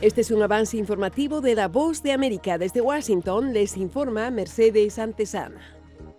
Este es un avance informativo de La Voz de América. Desde Washington les informa Mercedes Antezana.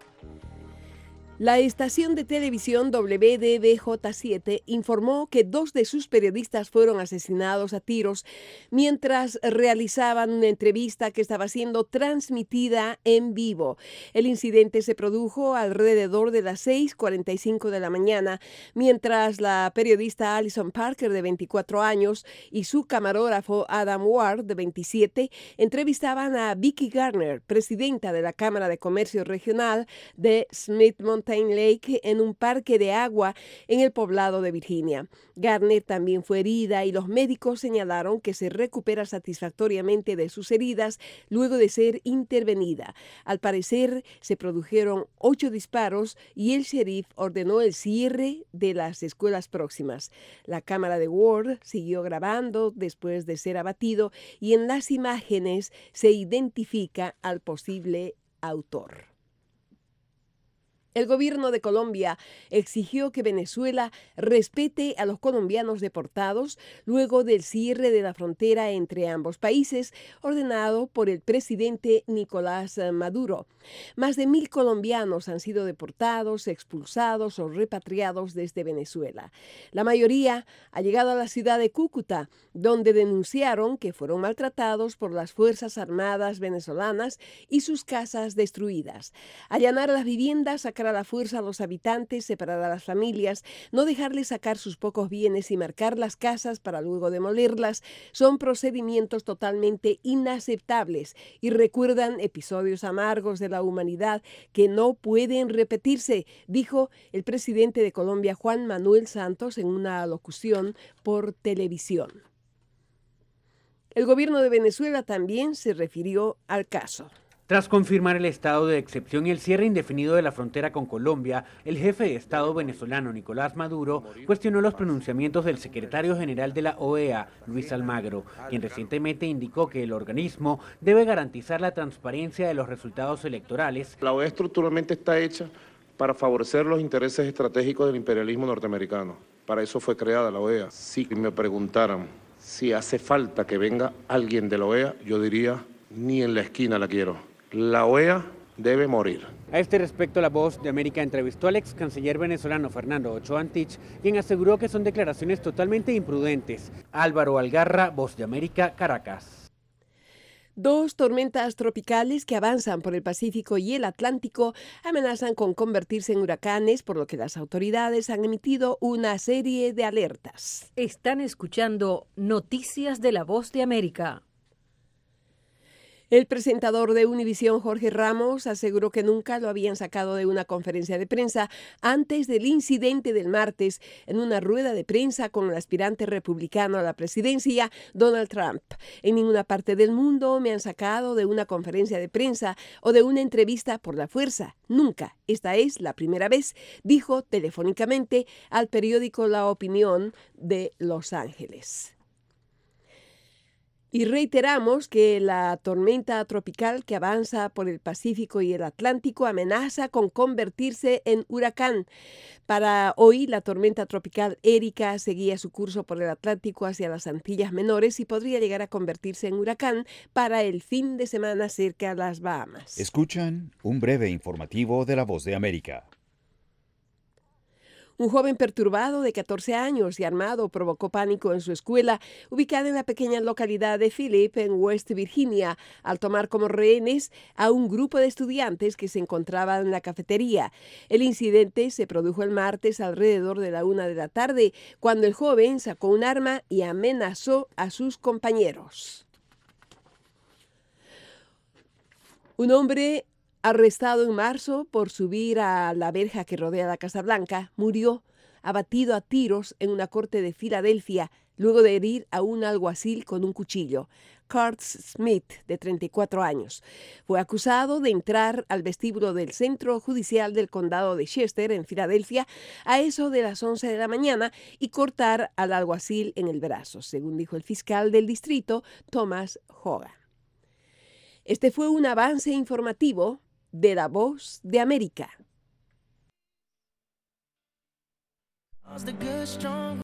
La estación de televisión WDBJ7 informó que 2 de sus periodistas fueron asesinados a tiros mientras realizaban una entrevista que estaba siendo transmitida en vivo. El incidente se produjo alrededor de las 6:45 de la mañana, mientras la periodista Alison Parker, de 24 años, y su camarógrafo Adam Ward, de 27, entrevistaban a Vicki Garner, presidenta de la Cámara de Comercio Regional de Smith Mountain Lake, en un parque de agua en el poblado de Virginia. Garner también fue herida y los médicos señalaron que se recupera satisfactoriamente de sus heridas luego de ser intervenida. Al parecer, se produjeron 8 disparos y el sheriff ordenó el cierre de las escuelas próximas. La cámara de Ward siguió grabando después de ser abatido y en las imágenes se identifica al posible autor. El gobierno de Colombia exigió que Venezuela respete a los colombianos deportados luego del cierre de la frontera entre ambos países, ordenado por el presidente Nicolás Maduro. Más de 1.000 colombianos han sido deportados, expulsados o repatriados desde Venezuela. La mayoría ha llegado a la ciudad de Cúcuta, donde denunciaron que fueron maltratados por las Fuerzas Armadas venezolanas y sus casas destruidas. Allanar las viviendas, sacar a la fuerza a los habitantes, separar a las familias, no dejarles sacar sus pocos bienes y marcar las casas para luego demolerlas, son procedimientos totalmente inaceptables y recuerdan episodios amargos de la humanidad que no pueden repetirse, dijo el presidente de Colombia, Juan Manuel Santos, en una locución por televisión. El gobierno de Venezuela también se refirió al caso. Tras confirmar el estado de excepción y el cierre indefinido de la frontera con Colombia, el jefe de Estado venezolano Nicolás Maduro cuestionó los pronunciamientos del secretario general de la OEA, Luis Almagro, quien recientemente indicó que el organismo debe garantizar la transparencia de los resultados electorales. La OEA estructuralmente está hecha para favorecer los intereses estratégicos del imperialismo norteamericano. Para eso fue creada la OEA. Si me preguntaran si hace falta que venga alguien de la OEA, yo diría, ni en la esquina la quiero. La OEA debe morir. A este respecto, La Voz de América entrevistó al ex canciller venezolano Fernando Ochoa Antich, quien aseguró que son declaraciones totalmente imprudentes. Álvaro Algarra, Voz de América, Caracas. 2 tormentas tropicales que avanzan por el Pacífico y el Atlántico amenazan con convertirse en huracanes, por lo que las autoridades han emitido una serie de alertas. Están escuchando Noticias de La Voz de América. El presentador de Univisión, Jorge Ramos, aseguró que nunca lo habían sacado de una conferencia de prensa antes del incidente del martes en una rueda de prensa con el aspirante republicano a la presidencia, Donald Trump. En ninguna parte del mundo me han sacado de una conferencia de prensa o de una entrevista por la fuerza. Nunca. Esta es la primera vez, dijo telefónicamente al periódico La Opinión de Los Ángeles. Y reiteramos que la tormenta tropical que avanza por el Pacífico y el Atlántico amenaza con convertirse en huracán. Para hoy, la tormenta tropical Erika seguía su curso por el Atlántico hacia las Antillas Menores y podría llegar a convertirse en huracán para el fin de semana cerca a las Bahamas. Escuchan un breve informativo de La Voz de América. Un joven perturbado de 14 años y armado provocó pánico en su escuela, ubicada en la pequeña localidad de Philip, en West Virginia, al tomar como rehenes a un grupo de estudiantes que se encontraban en la cafetería. El incidente se produjo el martes alrededor de la 1 de la tarde, cuando el joven sacó un arma y amenazó a sus compañeros. Un hombre arrestado en marzo por subir a la verja que rodea la Casa Blanca, murió abatido a tiros en una corte de Filadelfia luego de herir a un alguacil con un cuchillo. Curtis Smith, de 34 años, fue acusado de entrar al vestíbulo del Centro Judicial del Condado de Chester, en Filadelfia, a eso de las 11 de la mañana y cortar al alguacil en el brazo, según dijo el fiscal del distrito, Thomas Hogan. Este fue un avance informativo de La Voz de América.